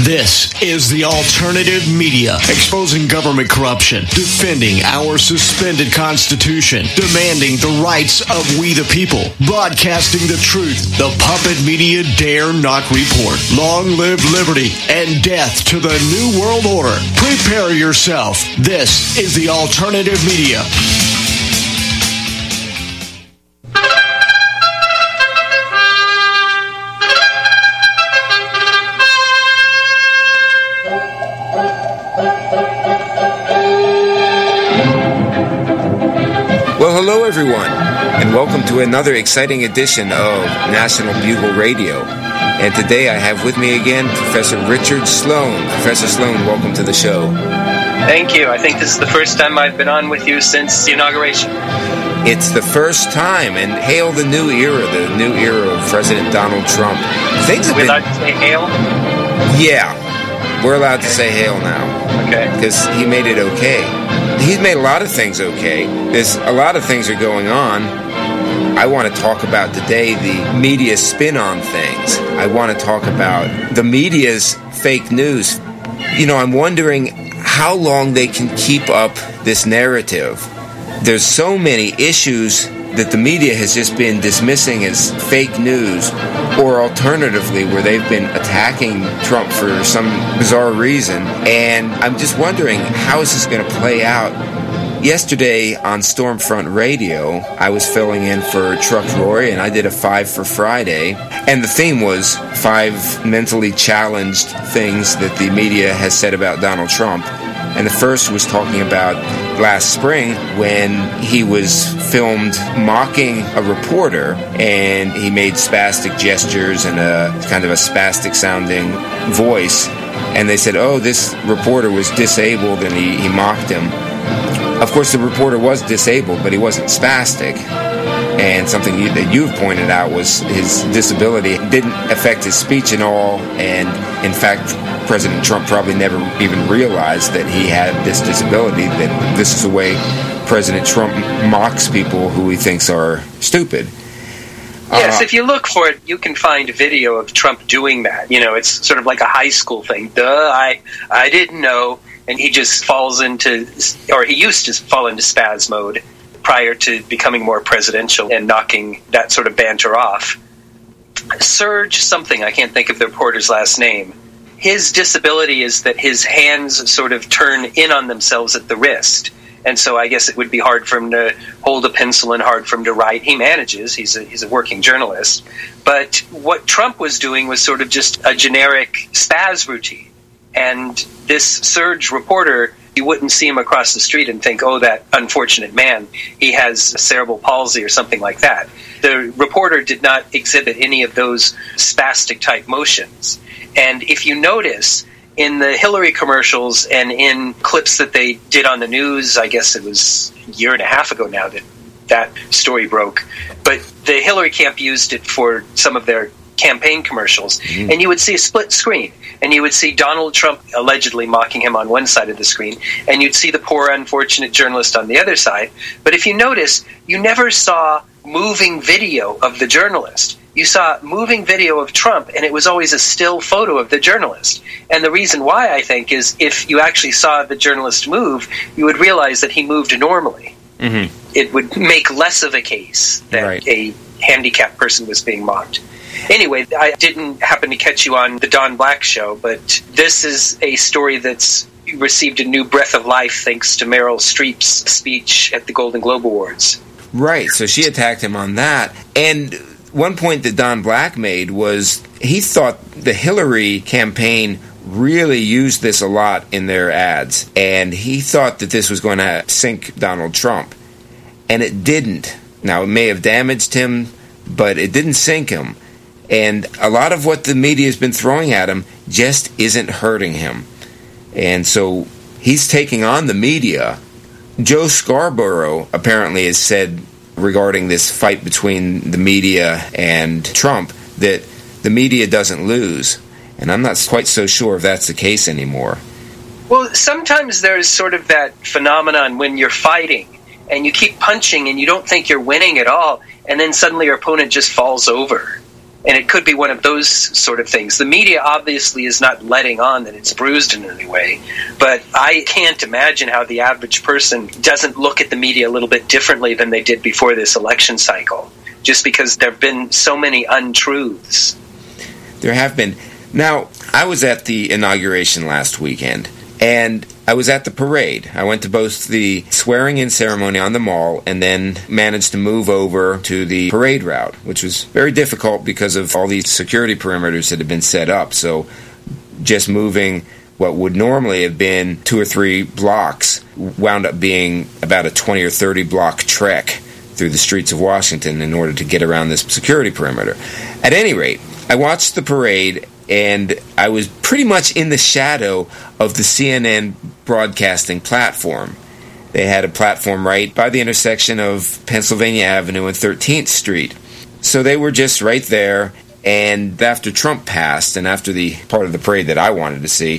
This is the Alternative Media, exposing government corruption, defending our suspended Constitution, demanding the rights of we the people, broadcasting the truth the puppet media dare not report. Long live liberty and death to the New World Order. Prepare yourself. This is the Alternative Media. Well, hello everyone, and welcome to another exciting edition of National Bugle Radio. And today I have with me again Professor Richard Sloan. Professor Sloan, welcome to the show. Thank you. I think this is the first time I've been on with you since the inauguration. It's the first time, and hail the new era of President Donald Trump. Things have been... We're allowed to say hail? Yeah, we're allowed to say hail now. Okay. Because he made it okay. He's made a lot of things okay. There's a lot of things are going on. I want to talk about today the media spin on things. I want to talk about the media's fake news. You know, I'm wondering how long they can keep up this narrative. There's so many issues that the media has just been dismissing as fake news, or alternatively where they've been attacking Trump for some bizarre reason. And I'm just wondering, how is this going to play out? Yesterday on Stormfront Radio, I was filling in for Truck Roy, and I did a 5 for Friday. And the theme was 5 mentally challenged things that the media has said about Donald Trump. And the first was talking about last spring when he was filmed mocking a reporter, and he made spastic gestures and a kind of a spastic sounding voice. And they said, oh, this reporter was disabled, and he mocked him. Of course, the reporter was disabled, but he wasn't spastic. And something that you've pointed out was his disability didn't affect his speech at all. And in fact, President Trump probably never even realized that he had this disability, that this is the way President Trump mocks people who he thinks are stupid. Yes, if you look for it, you can find video of Trump doing that. You know, it's sort of like a high school thing. I didn't know. And he just falls into, or he used to fall into spaz mode prior to becoming more presidential and knocking that sort of banter off. Serge something, I can't think of the reporter's last name. His disability is that his hands sort of turn in on themselves at the wrist. And so I guess it would be hard for him to hold a pencil and hard for him to write. He manages. He's a working journalist. But what Trump was doing was sort of just a generic spaz routine. And this Serge reporter, you wouldn't see him across the street and think, oh, that unfortunate man, he has cerebral palsy or something like that. The reporter did not exhibit any of those spastic-type motions. And if you notice, in the Hillary commercials and in clips that they did on the news, I guess it was a year and a half ago now that story broke, but the Hillary camp used it for some of their campaign commercials, and you would see a split screen, and you would see Donald Trump allegedly mocking him on one side of the screen, and you'd see the poor unfortunate journalist on the other side. But if you notice, you never saw moving video of the journalist. You saw moving video of Trump, and it was always a still photo of the journalist. And the reason why, I think, is if you actually saw the journalist move, you would realize that he moved normally. Mm-hmm. It would make less of a case that a handicapped person was being mocked. Anyway, I didn't happen to catch you on the Don Black show, but this is a story that's received a new breath of life thanks to Meryl Streep's speech at the Golden Globe Awards. Right, so she attacked him on that. And one point that Don Black made was he thought the Hillary campaign really used this a lot in their ads, and he thought that this was going to sink Donald Trump. And it didn't. Now, it may have damaged him, but it didn't sink him. And a lot of what the media has been throwing at him just isn't hurting him. And so he's taking on the media. Joe Scarborough apparently has said regarding this fight between the media and Trump that the media doesn't lose. And I'm not quite so sure if that's the case anymore. Well, sometimes there's sort of that phenomenon when you're fighting and you keep punching and you don't think you're winning at all, and then suddenly your opponent just falls over. And it could be one of those sort of things. The media obviously is not letting on that it's bruised in any way, but I can't imagine how the average person doesn't look at the media a little bit differently than they did before this election cycle, just because there have been so many untruths. There have been. Now, I was at the inauguration last weekend, and I was at the parade. I went to both the swearing-in ceremony on the Mall and then managed to move over to the parade route, which was very difficult because of all these security perimeters that had been set up. So just moving what would normally have been 2 or 3 blocks wound up being about a 20 or 30 block trek through the streets of Washington in order to get around this security perimeter. At any rate, I watched the parade, and I was pretty much in the shadow of the CNN broadcasting platform. They had a platform right by the intersection of Pennsylvania Avenue and 13th Street. So they were just right there, and after Trump passed, and after the part of the parade that I wanted to see,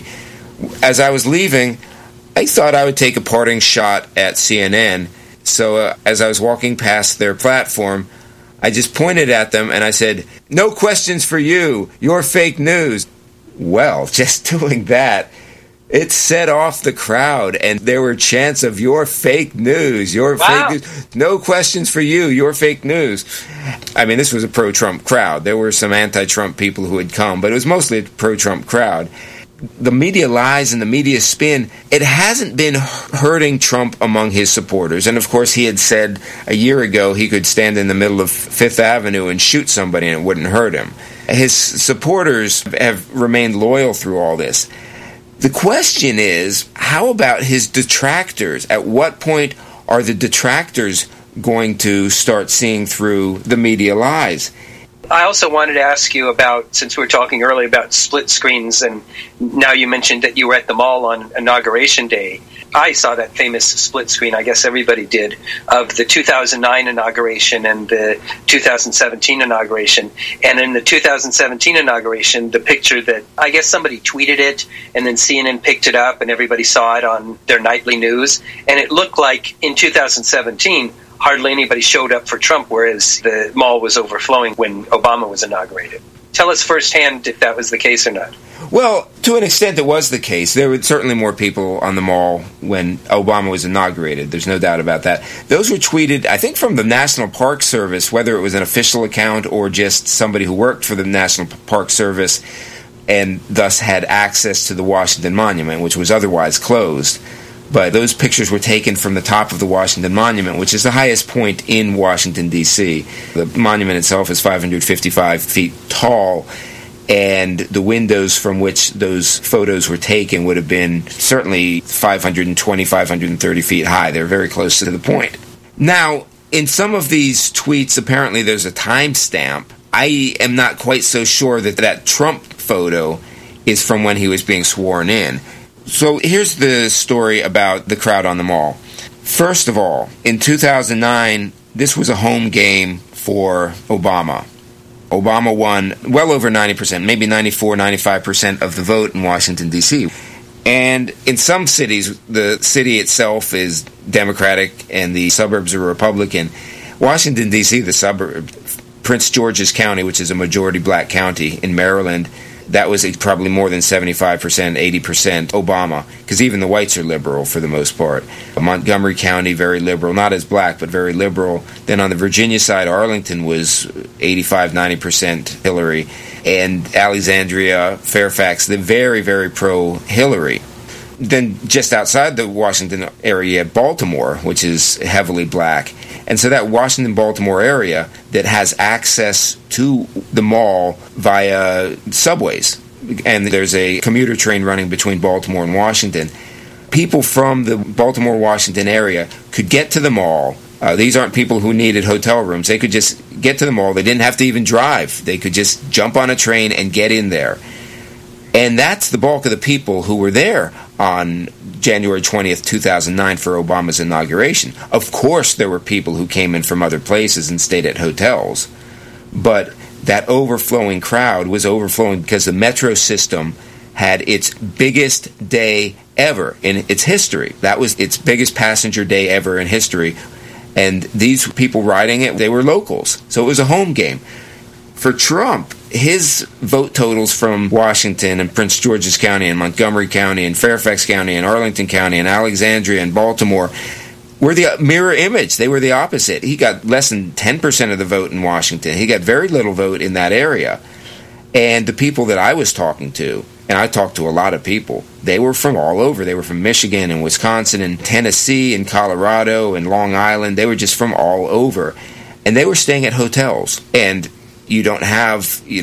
as I was leaving, I thought I would take a parting shot at CNN. So as I was walking past their platform, I just pointed at them and I said, "No questions for you. You're fake news." Well, just doing that, it set off the crowd, and there were chants of "You're fake news. You're fake news. No questions for you. You're fake news." I mean, this was a pro-Trump crowd. There were some anti-Trump people who had come, but it was mostly a pro-Trump crowd. The media lies and the media spin, it hasn't been hurting Trump among his supporters. And of course, he had said a year ago he could stand in the middle of Fifth Avenue and shoot somebody and it wouldn't hurt him. His supporters have remained loyal through all this. The question is, how about his detractors? At what point are the detractors going to start seeing through the media lies? I also wanted to ask you about, since we were talking earlier about split screens, and now you mentioned that you were at the mall on Inauguration Day. I saw that famous split screen, I guess everybody did, of the 2009 inauguration and the 2017 inauguration. And in the 2017 inauguration, the picture that, I guess somebody tweeted it, and then CNN picked it up, and everybody saw it on their nightly news. And it looked like in 2017, hardly anybody showed up for Trump, whereas the mall was overflowing when Obama was inaugurated. Tell us firsthand if that was the case or not. Well, to an extent it was the case. There were certainly more people on the mall when Obama was inaugurated. There's no doubt about that. Those were tweeted, I think, from the National Park Service, whether it was an official account or just somebody who worked for the National Park Service and thus had access to the Washington Monument, which was otherwise closed. But those pictures were taken from the top of the Washington Monument, which is the highest point in Washington, D.C. The monument itself is 555 feet tall, and the windows from which those photos were taken would have been certainly 520, 530 feet high. They're very close to the point. Now, in some of these tweets, apparently there's a timestamp. I am not quite so sure that that Trump photo is from when he was being sworn in. So here's the story about the crowd on the mall. First of all, in 2009, this was a home game for Obama. Obama won well over 90%, maybe 94, 95% of the vote in Washington, D.C. And in some cities, the city itself is Democratic and the suburbs are Republican. Washington, D.C., the suburb, Prince George's County, which is a majority black county in Maryland, that was probably more than 75%, 80% Obama, because even the whites are liberal for the most part. Montgomery County, very liberal, not as black, but very liberal. Then on the Virginia side, Arlington was 85, 90% Hillary. And Alexandria, Fairfax, they're very, very pro-Hillary. Then just outside the Washington area, Baltimore, which is heavily black. And so that Washington-Baltimore area that has access to the mall via subways, and there's a commuter train running between Baltimore and Washington, people from the Baltimore-Washington area could get to the mall. These aren't people who needed hotel rooms. They could just get to the mall. They didn't have to even drive. They could just jump on a train and get in there. And that's the bulk of the people who were there on January 20th, 2009 for Obama's inauguration. Of course, there were people who came in from other places and stayed at hotels. But that overflowing crowd was overflowing because the metro system had its biggest day ever in its history. That was its biggest passenger day ever in history. And these people riding it, they were locals. So it was a home game. For Trump, his vote totals from Washington and Prince George's County and Montgomery County and Fairfax County and Arlington County and Alexandria and Baltimore were the mirror image. They were the opposite. He got less than 10% of the vote in Washington. He got very little vote in that area. And the people that I was talking to, and I talked to a lot of people, they were from all over. They were from Michigan and Wisconsin and Tennessee and Colorado and Long Island. They were just from all over. And they were staying at hotels. And you don't have,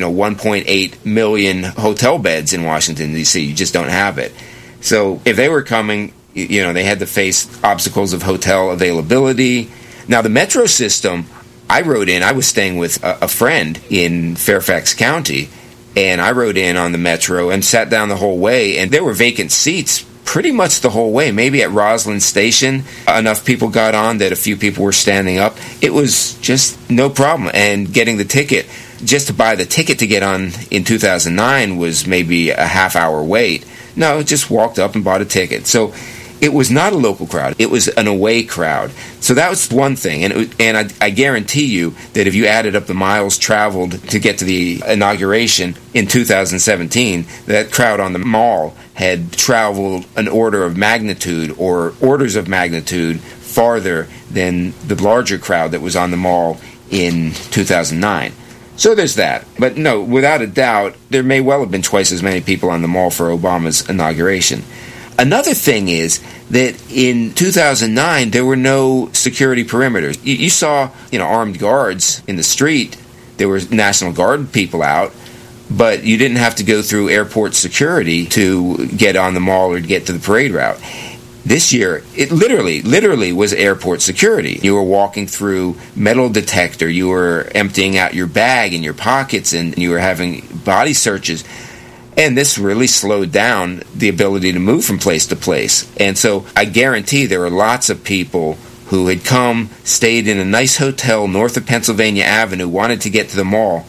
1.8 million hotel beds in Washington, D.C. You just don't have it. So if they were coming, they had to face obstacles of hotel availability. Now, the metro system, I was staying with a friend in Fairfax County, and I rode in on the metro and sat down the whole way, and there were vacant seats pretty much the whole way. Maybe at Roslyn Station, enough people got on that a few people were standing up. It was just no problem. And getting the ticket, just to buy the ticket to get on in 2009 was maybe a half-hour wait. No, just walked up and bought a ticket. So it was not a local crowd. It was an away crowd. So that was one thing. And I guarantee you that if you added up the miles traveled to get to the inauguration in 2017, that crowd on the mall had traveled an order of magnitude or orders of magnitude farther than the larger crowd that was on the mall in 2009. So there's that. But no, without a doubt, there may well have been twice as many people on the mall for Obama's inauguration. Another thing is that in 2009, there were no security perimeters. You saw, armed guards in the street. There were National Guard people out, but you didn't have to go through airport security to get on the mall or to get to the parade route. This year, it literally was airport security. You were walking through metal detector. You were emptying out your bag and your pockets, and you were having body searches. And this really slowed down the ability to move from place to place. And so I guarantee there were lots of people who had come, stayed in a nice hotel north of Pennsylvania Avenue, wanted to get to the mall.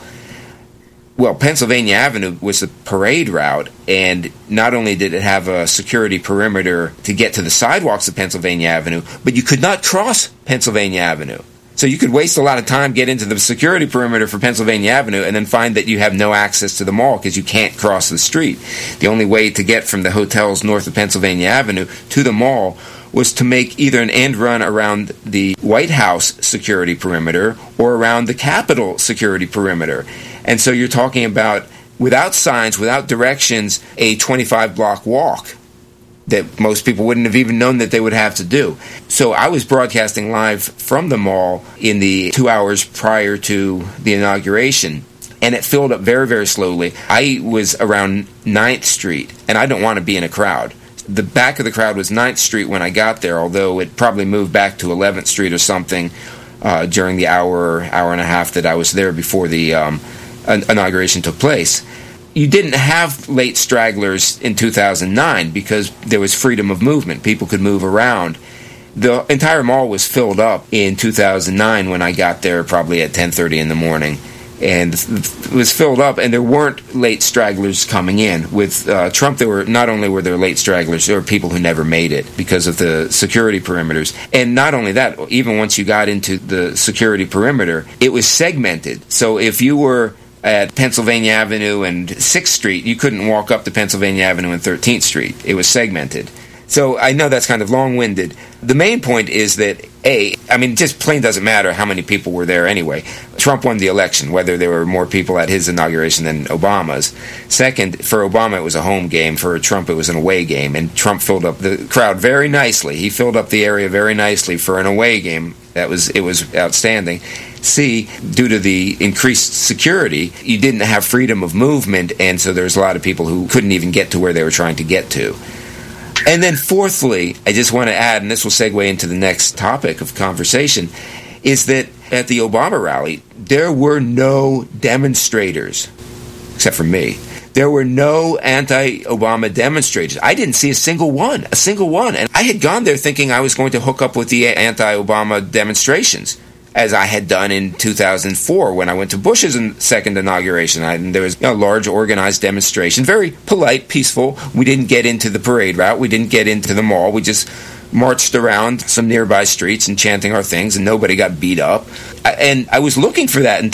Well, Pennsylvania Avenue was the parade route, and not only did it have a security perimeter to get to the sidewalks of Pennsylvania Avenue, but you could not cross Pennsylvania Avenue. So you could waste a lot of time, get into the security perimeter for Pennsylvania Avenue, and then find that you have no access to the mall because you can't cross the street. The only way to get from the hotels north of Pennsylvania Avenue to the mall was to make either an end run around the White House security perimeter or around the Capitol security perimeter. And so you're talking about, without signs, without directions, a 25-block walk that most people wouldn't have even known that they would have to do. So I was broadcasting live from the mall in the 2 hours prior to the inauguration, and it filled up very, very slowly. I was around 9th Street, and I don't want to be in a crowd. The back of the crowd was 9th Street when I got there, although it probably moved back to 11th Street or something during the hour and a half that I was there before the inauguration took place. You didn't have late stragglers in 2009 because there was freedom of movement. People could move around. The entire mall was filled up in 2009 when I got there, probably at 10:30 in the morning. And it was filled up, and there weren't late stragglers coming in. With Trump, not only were there late stragglers, there were people who never made it because of the security perimeters. And not only that, even once you got into the security perimeter, it was segmented. So if you were at Pennsylvania Avenue and 6th Street, you couldn't walk up to Pennsylvania Avenue and 13th Street. It was segmented. So I know that's kind of long-winded. The main point is that, it just plain doesn't matter how many people were there anyway. Trump won the election, whether there were more people at his inauguration than Obama's. Second, for Obama, it was a home game. For Trump, it was an away game, and Trump filled up the crowd very nicely. He filled up the area very nicely for an away game. It was outstanding. C, due to the increased security, you didn't have freedom of movement, and so there's a lot of people who couldn't even get to where they were trying to get to. And then fourthly, I just want to add, and this will segue into the next topic of conversation, is that at the Obama rally, there were no demonstrators, except for me. There were no anti-Obama demonstrators. I didn't see a single one. And I had gone there thinking I was going to hook up with the anti-Obama demonstrations, as I had done in 2004 when I went to Bush's second inauguration. There was a large organized demonstration, very polite, peaceful. We didn't get into the parade route. We didn't get into the mall. We just marched around some nearby streets and chanting our things, and nobody got beat up. And I was looking for that in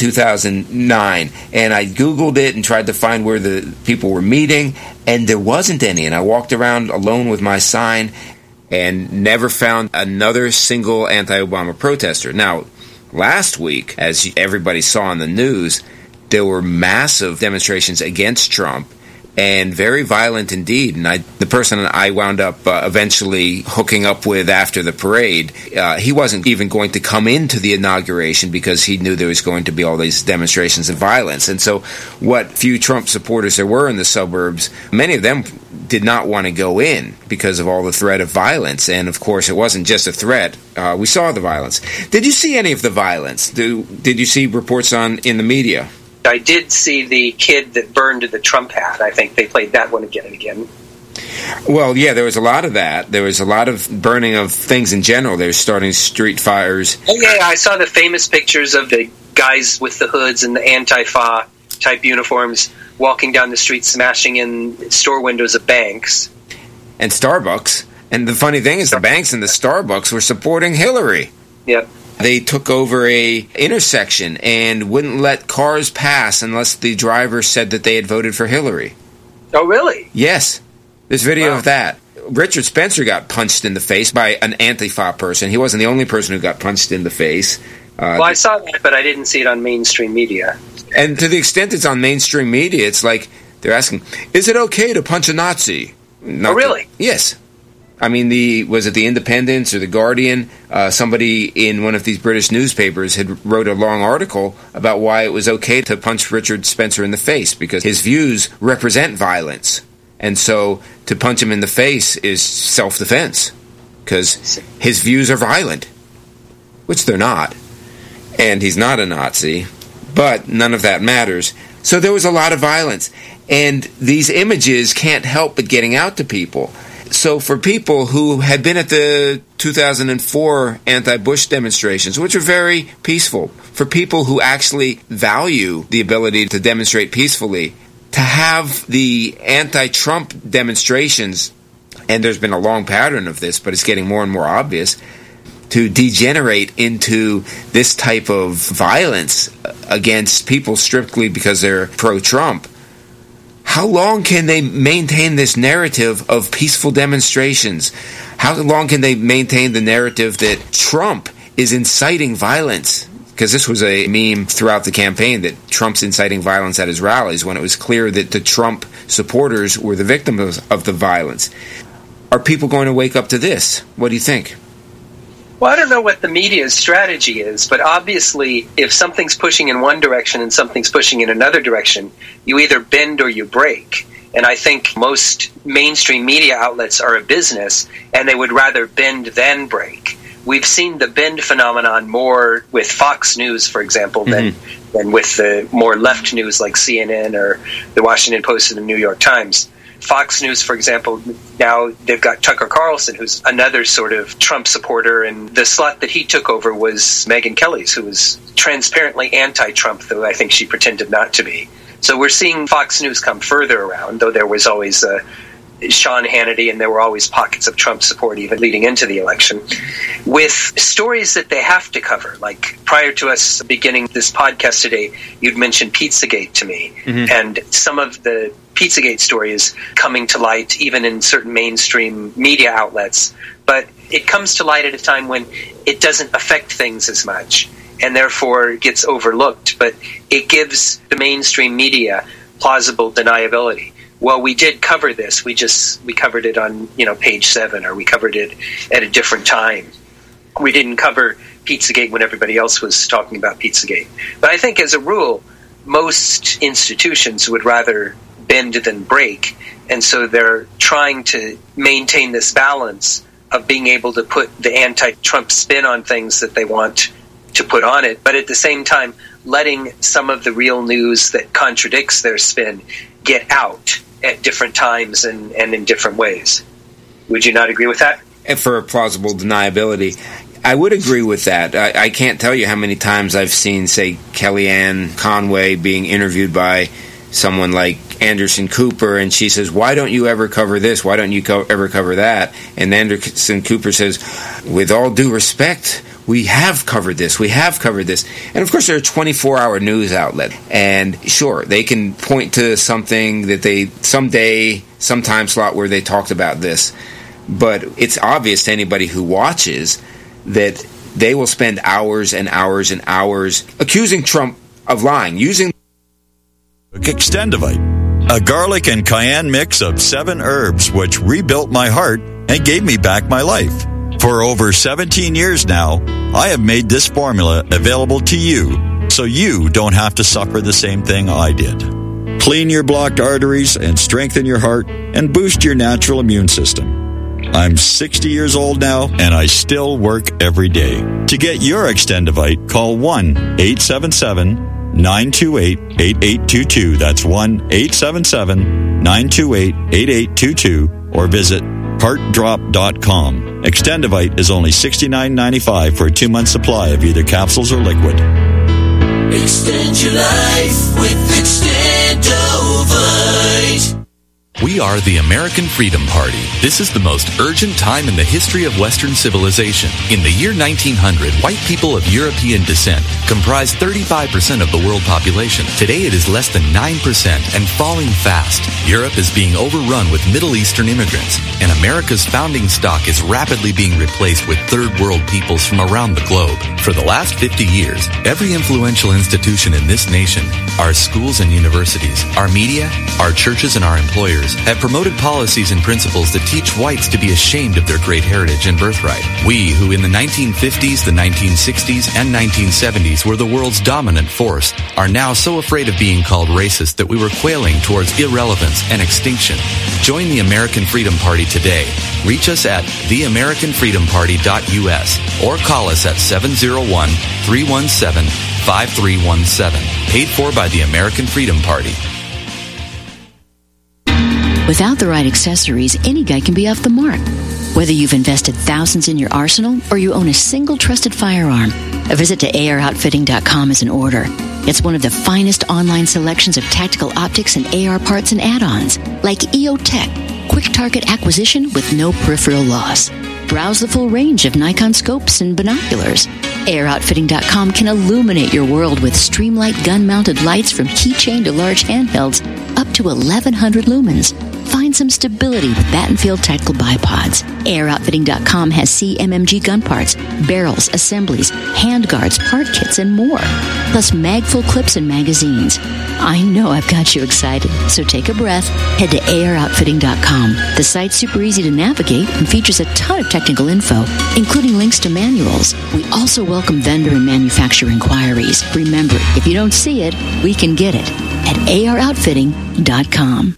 2009, and I Googled it and tried to find where the people were meeting, and there wasn't any. And I walked around alone with my sign and never found another single anti-Obama protester. Now, last week, as everybody saw in the news, there were massive demonstrations against Trump, and very violent indeed. And the person I wound up eventually hooking up with after the parade, he wasn't even going to come into the inauguration because he knew there was going to be all these demonstrations and violence. And so what few Trump supporters there were in the suburbs, many of them did not want to go in because of all the threat of violence. And, of course, it wasn't just a threat. We saw the violence. Did you see any of the violence? Did you see reports in the media? I did see the kid that burned the Trump hat. I think they played that one again and again. Well, yeah, there was a lot of that. There was a lot of burning of things in general. They were starting street fires. Oh, yeah, I saw the famous pictures of the guys with the hoods and the Antifa type uniforms walking down the street, smashing in store windows of banks. And Starbucks. And the funny thing is the banks and the Starbucks were supporting Hillary. Yep. They took over a intersection and wouldn't let cars pass unless the driver said that they had voted for Hillary. Oh, really? Yes. There's video of that. Richard Spencer got punched in the face by an Antifa person. He wasn't the only person who got punched in the face. Well, I saw that, but I didn't see it on mainstream media. And to the extent it's on mainstream media, it's like they're asking, is it okay to punch a Nazi? Oh, really? Yes. I mean, was it the Independent or the Guardian? Somebody in one of these British newspapers had wrote a long article about why it was okay to punch Richard Spencer in the face because his views represent violence. And so to punch him in the face is self-defense because his views are violent, which they're not. And he's not a Nazi, but none of that matters. So there was a lot of violence. And these images can't help but getting out to people. So for people who had been at the 2004 anti-Bush demonstrations, which are very peaceful, for people who actually value the ability to demonstrate peacefully, to have the anti-Trump demonstrations, and there's been a long pattern of this, but it's getting more and more obvious, to degenerate into this type of violence against people strictly because they're pro-Trump. How long can they maintain this narrative of peaceful demonstrations? How long can they maintain the narrative that Trump is inciting violence? Because this was a meme throughout the campaign that Trump's inciting violence at his rallies when it was clear that the Trump supporters were the victims of the violence. Are people going to wake up to this? What do you think? Well, I don't know what the media's strategy is, but obviously if something's pushing in one direction and something's pushing in another direction, you either bend or you break. And I think most mainstream media outlets are a business, and they would rather bend than break. We've seen the bend phenomenon more with Fox News, for example, than with the more left news like CNN or the Washington Post and the New York Times. Fox News, for example, now they've got Tucker Carlson, who's another sort of Trump supporter, and the slot that he took over was Megyn Kelly's, who was transparently anti-Trump, though I think she pretended not to be. So we're seeing Fox News come further around, though there was always Sean Hannity, and there were always pockets of Trump support even leading into the election, with stories that they have to cover. Like prior to us beginning this podcast today, you'd mentioned Pizzagate to me, and some of the Pizzagate story is coming to light even in certain mainstream media outlets, but it comes to light at a time when it doesn't affect things as much and therefore gets overlooked, but it gives the mainstream media plausible deniability. Well, we did cover this. We covered it on, page 7, or we covered it at a different time. We didn't cover Pizzagate when everybody else was talking about Pizzagate. But I think as a rule, most institutions would rather bend than break, and so they're trying to maintain this balance of being able to put the anti-Trump spin on things that they want to put on it, but at the same time letting some of the real news that contradicts their spin get out at different times and in different ways. Would you not agree with that? And for plausible deniability, I would agree with that. I can't tell you how many times I've seen, say, Kellyanne Conway being interviewed by someone like Anderson Cooper, and she says, why don't you ever cover this? Why don't you ever cover that? And Anderson Cooper says, with all due respect, we have covered this. We have covered this. And, of course, they're a 24-hour news outlet. And, sure, they can point to something that some time slot where they talked about this. But it's obvious to anybody who watches that they will spend hours and hours and hours accusing Trump of lying, using Extendivite, a garlic and cayenne mix of 7 herbs which rebuilt my heart and gave me back my life. For over 17 years now, I have made this formula available to you so you don't have to suffer the same thing I did. Clean your blocked arteries and strengthen your heart and boost your natural immune system. I'm 60 years old now, and I still work every day. To get your Extendivite, call 1-877-928-8822. That's 1-877-928-8822. Or visit heartdrop.com. Extendivite is only $69.95 for a 2-month supply of either capsules or liquid. Extend your life with Extendivite. We are the American Freedom Party. This is the most urgent time in the history of Western civilization. In the year 1900, white people of European descent comprised 35% of the world population. Today it is less than 9% and falling fast. Europe is being overrun with Middle Eastern immigrants, and America's founding stock is rapidly being replaced with third world peoples from around the globe. For the last 50 years, every influential institution in this nation, our schools and universities, our media, our churches, and our employers have promoted policies and principles that teach whites to be ashamed of their great heritage and birthright. We, who in the 1950s, the 1960s, and 1970s were the world's dominant force, are now so afraid of being called racist that we were quailing towards irrelevance and extinction. Join the American Freedom Party today. Reach us at theamericanfreedomparty.us or call us at 701-317-5317. Paid for by the American Freedom Party. Without the right accessories, any guy can be off the mark. Whether you've invested thousands in your arsenal or you own a single trusted firearm, a visit to AROutfitting.com is in order. It's one of the finest online selections of tactical optics and AR parts and add-ons, like EOTech, quick target acquisition with no peripheral loss. Browse the full range of Nikon scopes and binoculars. AROutfitting.com can illuminate your world with Streamlight gun-mounted lights from keychain to large handhelds up to 1,100 lumens. Find some stability with Battenfield tactical bipods. AROutfitting.com has CMMG gun parts, barrels, assemblies, handguards, part kits, and more. Plus mag-full clips and magazines. I know I've got you excited, so take a breath. Head to AROutfitting.com. The site's super easy to navigate and features a ton of technical info, including links to manuals. We also welcome vendor and manufacturer inquiries. Remember, if you don't see it, we can get it at AROutfitting.com.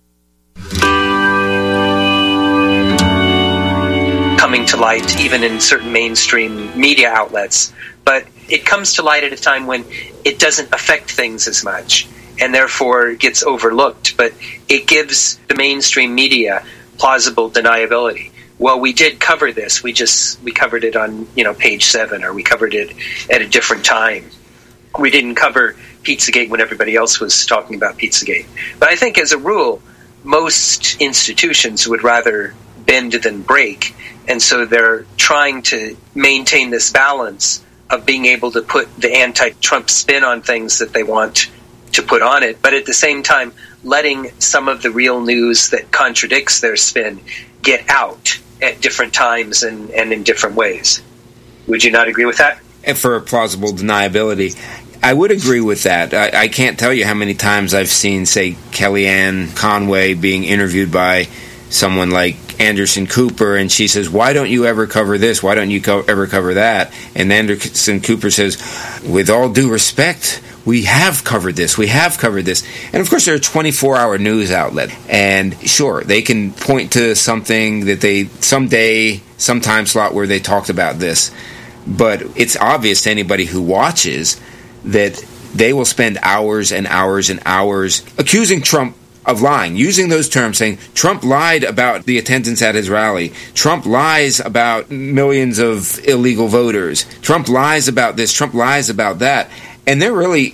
Coming to light even in certain mainstream media outlets, but it comes to light at a time when it doesn't affect things as much and therefore gets overlooked, but it gives the mainstream media plausible deniability. Well, we did cover this. We covered it on, page 7, or we covered it at a different time. We didn't cover Pizzagate when everybody else was talking about Pizzagate. But I think as a rule, most institutions would rather bend than break. And so they're trying to maintain this balance of being able to put the anti-Trump spin on things that they want to put on it, but at the same time letting some of the real news that contradicts their spin get out at different times and in different ways. Would you not agree with that? And for plausible deniability, I would agree with that. I can't tell you how many times I've seen, say, Kellyanne Conway being interviewed by someone like Anderson Cooper, and she says, why don't you ever cover this? Why don't you ever cover that? And Anderson Cooper says, with all due respect, we have covered this. We have covered this. And, of course, they're a 24-hour news outlet. And, sure, they can point to something that some time slot where they talked about this. But it's obvious to anybody who watches that they will spend hours and hours and hours accusing Trump of lying, using those terms, saying Trump lied about the attendance at his rally. Trump lies about millions of illegal voters. Trump lies about this. Trump lies about that. And they're really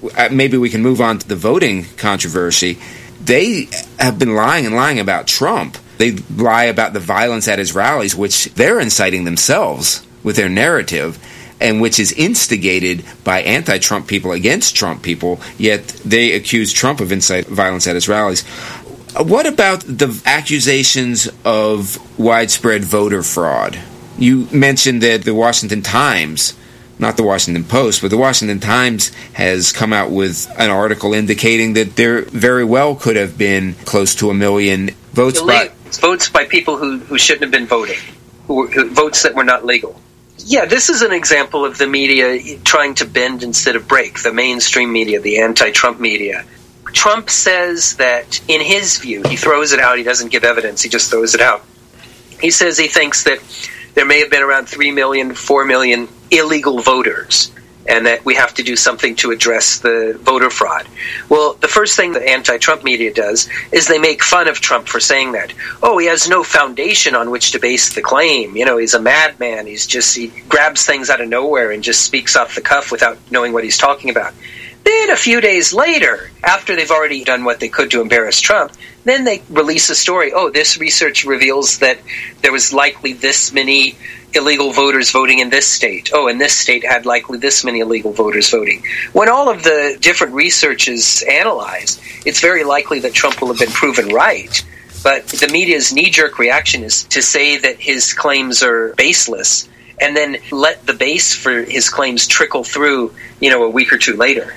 maybe we can move on to the voting controversy. They have been lying and lying about Trump. They lie about the violence at his rallies, which they're inciting themselves with their narrative, and which is instigated by anti-Trump people against Trump people, yet they accuse Trump of inciting violence at his rallies. What about the accusations of widespread voter fraud? You mentioned that the Washington Times, not the Washington Post, but the Washington Times has come out with an article indicating that there very well could have been close to 1 million votes by people who shouldn't have been voting, votes that were not legal. Yeah, this is an example of the media trying to bend instead of break, the mainstream media, the anti-Trump media. Trump says that, in his view, he throws it out, he doesn't give evidence, he just throws it out. He says he thinks that there may have been around 3 million, 4 million illegal voters, and that we have to do something to address the voter fraud. Well, the first thing the anti-Trump media does is they make fun of Trump for saying that. Oh, he has no foundation on which to base the claim. You know, he's a madman. He grabs things out of nowhere and just speaks off the cuff without knowing what he's talking about. Then a few days later, after they've already done what they could to embarrass Trump, then they release a story. Oh, this research reveals that there was likely this many illegal voters voting in this state. Oh, and this state had likely this many illegal voters voting. When all of the different research is analyzed, it's very likely that Trump will have been proven right. But the media's knee-jerk reaction is to say that his claims are baseless and then let the base for his claims trickle through, a week or two later.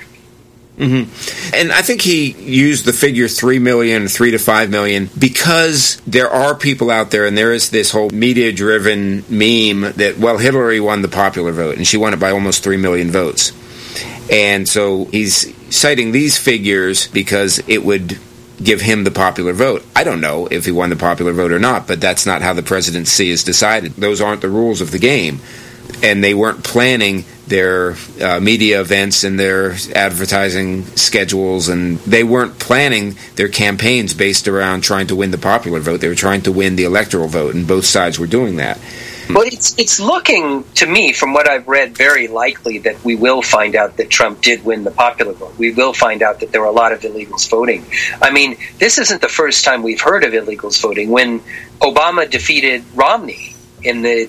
Mm-hmm. And I think he used the figure 3 million, 3 to 5 million, because there are people out there, and there is this whole media-driven meme that, well, Hillary won the popular vote, and she won it by almost 3 million votes. And so he's citing these figures because it would give him the popular vote. I don't know if he won the popular vote or not, but that's not how the presidency is decided. Those aren't the rules of the game. And they weren't planning their media events and their advertising schedules, and they weren't planning their campaigns based around trying to win the popular vote. They were trying to win the electoral vote, and both sides were doing that. Well, it's looking, to me, from what I've read, very likely that we will find out that Trump did win the popular vote. We will find out that there were a lot of illegals voting. I mean, this isn't the first time we've heard of illegals voting. When Obama defeated Romney in the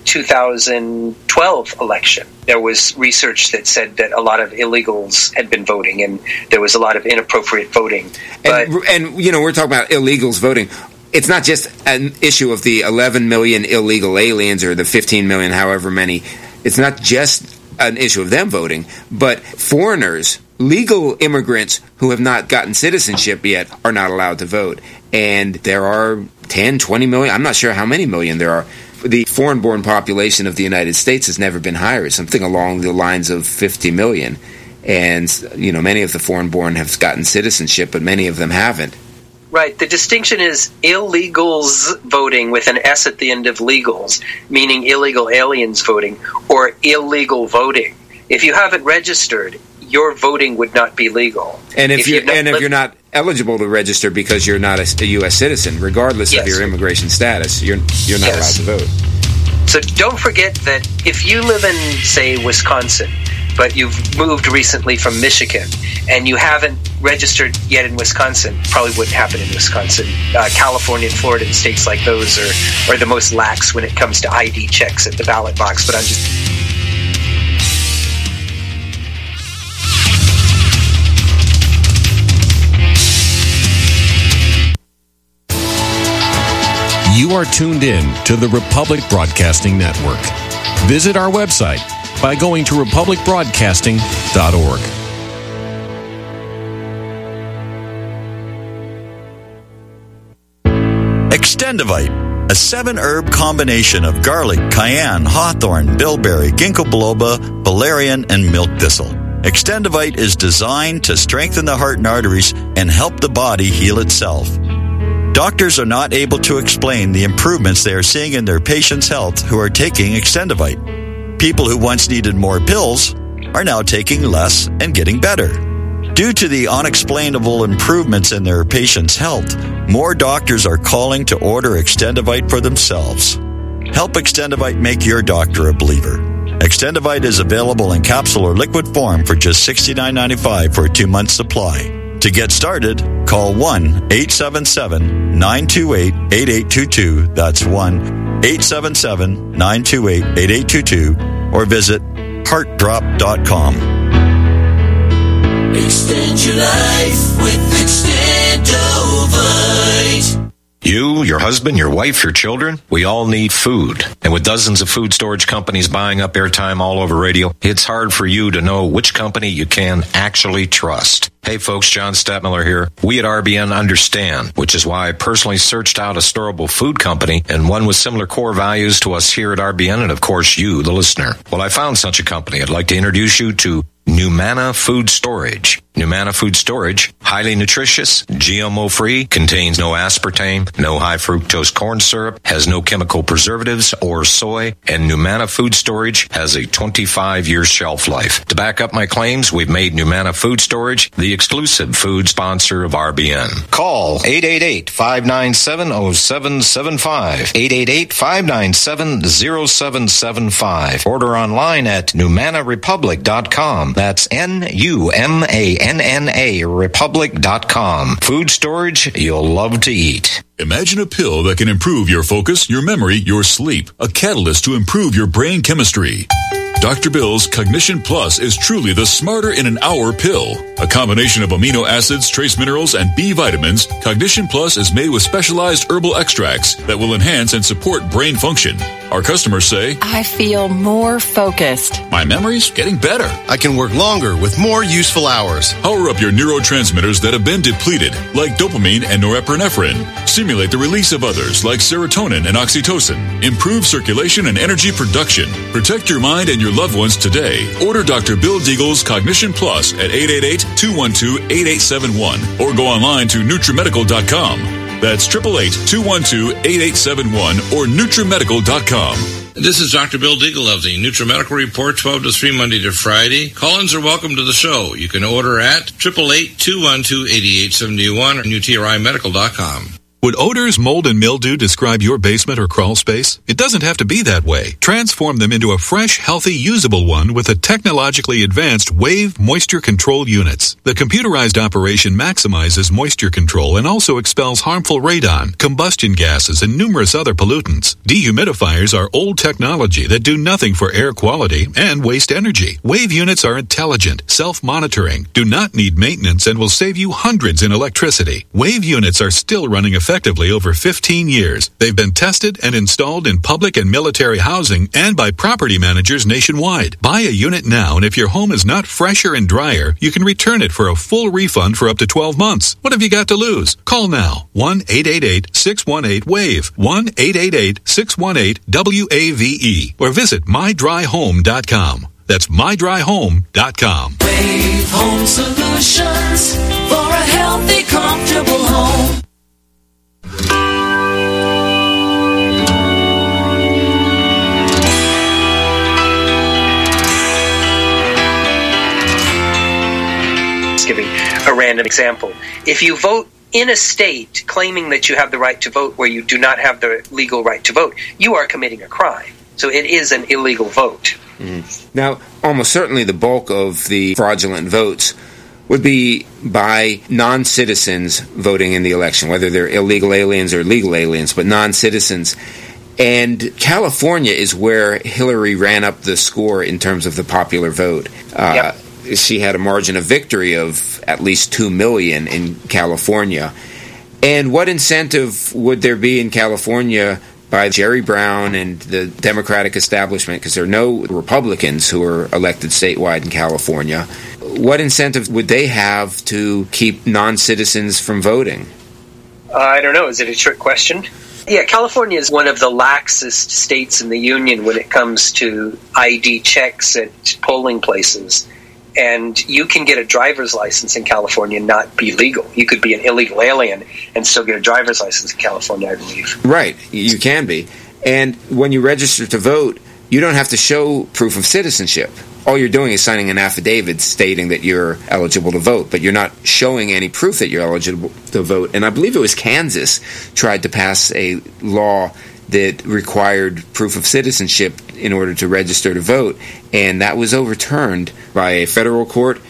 2012 election, there was research that said that a lot of illegals had been voting, and there was a lot of inappropriate voting. And we're talking about illegals voting. It's not just an issue of the 11 million illegal aliens or the 15 million, however many. It's not just an issue of them voting, but foreigners, legal immigrants who have not gotten citizenship yet are not allowed to vote. And there are 10, 20 million, I'm not sure how many million there are. The foreign-born population of the United States has never been higher, something along the lines of 50 million. And, many of the foreign-born have gotten citizenship, but many of them haven't. Right. The distinction is illegals voting with an S at the end of legals, meaning illegal aliens voting, or illegal voting. If you haven't registered, your voting would not be legal. And if you're not eligible to register because you're not a U.S. citizen, regardless of your immigration status, you're not allowed to vote. So don't forget that if you live in, say, Wisconsin, but you've moved recently from Michigan, and you haven't registered yet in Wisconsin, probably wouldn't happen in Wisconsin. California and Florida and states like those are the most lax when it comes to ID checks at the ballot box, but I'm just... You are tuned in to the Republic Broadcasting Network. Visit our website by going to republicbroadcasting.org. Extendivite, a 7-herb combination of garlic, cayenne, hawthorn, bilberry, ginkgo biloba, valerian, and milk thistle. Extendivite is designed to strengthen the heart and arteries and help the body heal itself. Doctors are not able to explain the improvements they are seeing in their patients' health who are taking Extendivite. People who once needed more pills are now taking less and getting better. Due to the unexplainable improvements in their patients' health, more doctors are calling to order Extendivite for themselves. Help Extendivite make your doctor a believer. Extendivite is available in capsule or liquid form for just $69.95 for a 2-month supply. To get started, call 1-877-928-8822. That's 1-877-928-8822. Or visit heartdrop.com. Extend your life with Extendovite. You, your husband, your wife, your children, we all need food. And with dozens of food storage companies buying up airtime all over radio, it's hard for you to know which company you can actually trust. Hey folks, John Stadtmiller here. We at RBN understand, which is why I personally searched out a storable food company and one with similar core values to us here at RBN and of course you, the listener. Well, I found such a company. I'd like to introduce you to Numana Food Storage. Numana Food Storage, highly nutritious, GMO-free, contains no aspartame, no high-fructose corn syrup, has no chemical preservatives or soy, and Numana Food Storage has a 25-year shelf life. To back up my claims, we've made Numana Food Storage the exclusive food sponsor of RBN. Call 888-597-0775, 888-597-0775. Order online at NumanaRepublic.com. That's NUMANNA Republic.com. Food storage you'll love to eat. Imagine a pill that can improve your focus, your memory, your sleep. A catalyst to improve your brain chemistry. Dr. Bill's Cognition Plus is truly the smarter in an hour pill. A combination of amino acids, trace minerals, and B vitamins, Cognition Plus is made with specialized herbal extracts that will enhance and support brain function. Our customers say, I feel more focused. My memory's getting better. I can work longer with more useful hours. Power up your neurotransmitters that have been depleted, like dopamine and norepinephrine. Stimulate the release of others, like serotonin and oxytocin. Improve circulation and energy production. Protect your mind and your loved ones today. Order Dr. Bill Deagle's Cognition Plus at 888-212-8871 or go online to NutriMedical.com. That's 888-212-8871 or NutriMedical.com. This is Dr. Bill Deagle of the NutriMedical Report, 12 to 3, Monday to Friday. Call-ins are welcome to the show. You can order at 888-212-8871 or NutriMedical.com. Would odors, mold, and mildew describe your basement or crawl space? It doesn't have to be that way. Transform them into a fresh, healthy, usable one with the technologically advanced Wave Moisture Control Units. The computerized operation maximizes moisture control and also expels harmful radon, combustion gases, and numerous other pollutants. Dehumidifiers are old technology that do nothing for air quality and waste energy. Wave units are intelligent, self-monitoring, do not need maintenance, and will save you hundreds in electricity. Wave units are still running effectively over 15 years. They've been tested and installed in public and military housing and by property managers nationwide. Buy a unit now, and if your home is not fresher and drier, you can return it for a full refund for up to 12 months. What have you got to lose? Call now. 1-888-618-WAVE. 1-888-618-WAVE. Or visit mydryhome.com. That's mydryhome.com. Wave Home Solutions for a healthy, comfortable home. Giving a random example. If you vote in a state claiming that you have the right to vote where you do not have the legal right to vote, you are committing a crime. So it is an illegal vote. Now, almost certainly the bulk of the fraudulent votes would be by non-citizens voting in the election, whether they're illegal aliens or legal aliens, but non-citizens. And California is where Hillary ran up the score in terms of the popular vote. Yep. She had a margin of victory of at least 2 million in California. And what incentive would there be in California by Jerry Brown and the Democratic establishment, because there are no Republicans who are elected statewide in California? What incentive would they have to keep non-citizens from voting? I don't know. Is it a trick question? Yeah, California is one of the laxest states in the union when it comes to ID checks at polling places. And you can get a driver's license in California and not be legal. You could be an illegal alien and still get a driver's license in California, I believe. Right, you can be. And when you register to vote, you don't have to show proof of citizenship. All you're doing is signing an affidavit stating that you're eligible to vote, but you're not showing any proof that you're eligible to vote. And I believe it was Kansas tried to pass a law that required proof of citizenship in order to register to vote, and that was overturned by a federal court.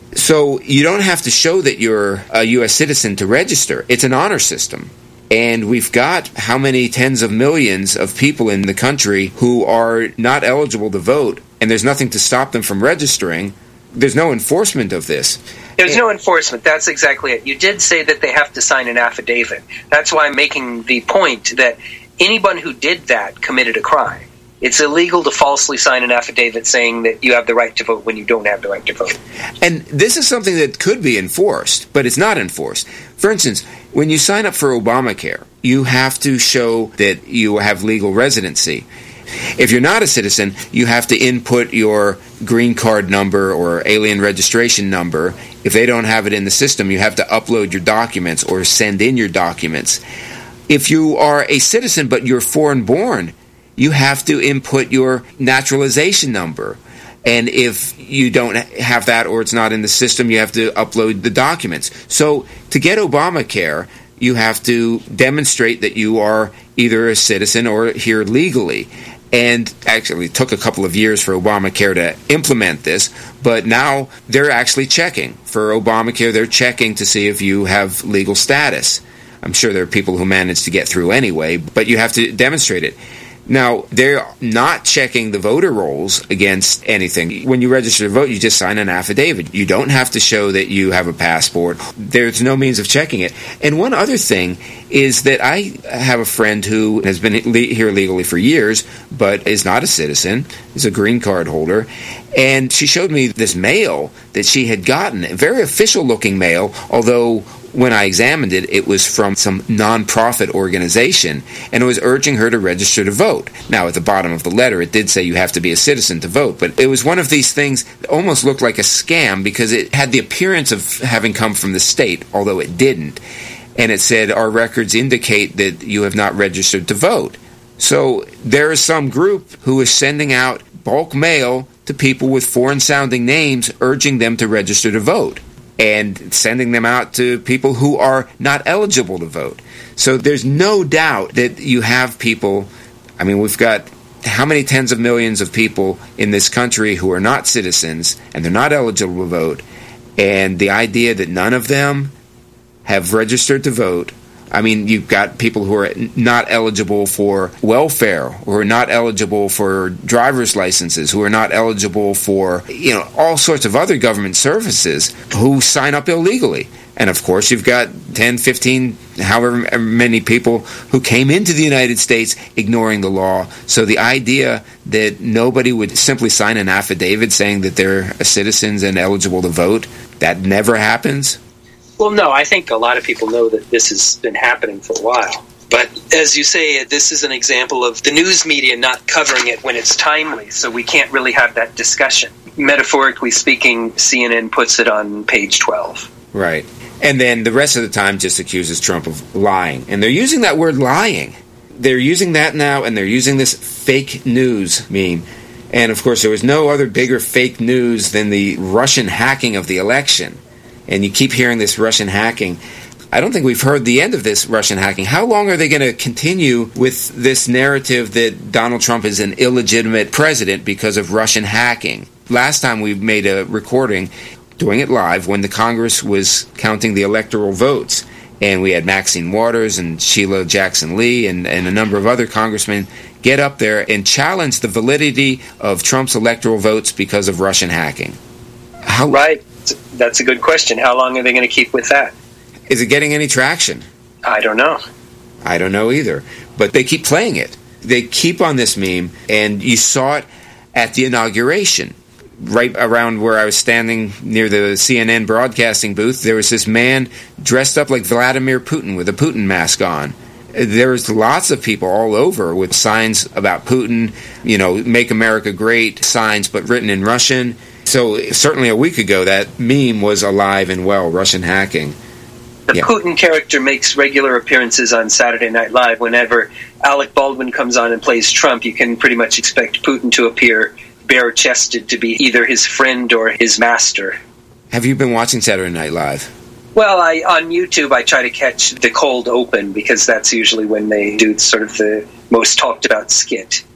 So you don't have to show that you're a U.S. citizen to register. It's an honor system. And we've got how many tens of millions of people in the country who are not eligible to vote, and there's nothing to stop them from registering. There's no enforcement of this. There's no enforcement. That's exactly it. You did say that they have to sign an affidavit. That's why I'm making the point that anyone who did that committed a crime. It's illegal to falsely sign an affidavit saying that you have the right to vote when you don't have the right to vote. And this is something that could be enforced, but it's not enforced. For instance, when you sign up for Obamacare, you have to show that you have legal residency. If you're not a citizen, you have to input your green card number or alien registration number. If they don't have it in the system, you have to upload your documents or send in your documents. If you are a citizen but you're foreign born, you have to input your naturalization number. And if you don't have that or it's not in the system, you have to upload the documents. So to get Obamacare, you have to demonstrate that you are either a citizen or here legally. And actually, it took a couple of years for Obamacare to implement this, but now they're actually checking. For Obamacare, they're checking to see if you have legal status. I'm sure there are people who manage to get through anyway, but you have to demonstrate it. Now, they're not checking the voter rolls against anything. When you register to vote, you just sign an affidavit. You don't have to show that you have a passport. There's no means of checking it. And one other thing is that I have a friend who has been here legally for years, but is not a citizen, is a green card holder, and she showed me this mail that she had gotten, a very official-looking mail, although when I examined it, it was from some nonprofit organization, and it was urging her to register to vote. Now, at the bottom of the letter, it did say you have to be a citizen to vote, but it was one of these things that almost looked like a scam because it had the appearance of having come from the state, although it didn't. And it said, our records indicate that you have not registered to vote. So there is some group who is sending out bulk mail to people with foreign-sounding names, urging them to register to vote, and sending them out to people who are not eligible to vote. So there's no doubt that you have people, I mean, we've got how many tens of millions of people in this country who are not citizens, and they're not eligible to vote, and the idea that none of them have registered to vote. I mean, you've got people who are not eligible for welfare, who are not eligible for driver's licenses, who are not eligible for, all sorts of other government services, who sign up illegally. And of course, you've got 10, 15, however many people who came into the United States ignoring the law. So the idea that nobody would simply sign an affidavit saying that they're citizens and eligible to vote, that never happens. Well, no, I think a lot of people know that this has been happening for a while. But as you say, this is an example of the news media not covering it when it's timely, so we can't really have that discussion. Metaphorically speaking, CNN puts it on page 12. Right. And then the rest of the time just accuses Trump of lying. And they're using that word lying. They're using that now, and they're using this fake news meme. And, of course, there was no other bigger fake news than the Russian hacking of the election. And you keep hearing this Russian hacking. I don't think we've heard the end of this Russian hacking. How long are they going to continue with this narrative that Donald Trump is an illegitimate president because of Russian hacking? Last time we made a recording, doing it live, when the Congress was counting the electoral votes. And we had Maxine Waters and Sheila Jackson Lee and a number of other congressmen get up there and challenge the validity of Trump's electoral votes because of Russian hacking. Right. That's a good question. How long are they going to keep with that? Is it getting any traction? I don't know. I don't know either. But they keep playing it. They keep on this meme, and you saw it at the inauguration. Right around where I was standing near the CNN broadcasting booth, there was this man dressed up like Vladimir Putin with a Putin mask on. There was lots of people all over with signs about Putin, make America great signs, but written in Russian. So certainly a week ago, that meme was alive and well, Russian hacking. The Putin character makes regular appearances on Saturday Night Live. Whenever Alec Baldwin comes on and plays Trump, you can pretty much expect Putin to appear bare-chested to be either his friend or his master. Have you been watching Saturday Night Live? Well, on YouTube, I try to catch the cold open because that's usually when they do sort of the most talked about skit.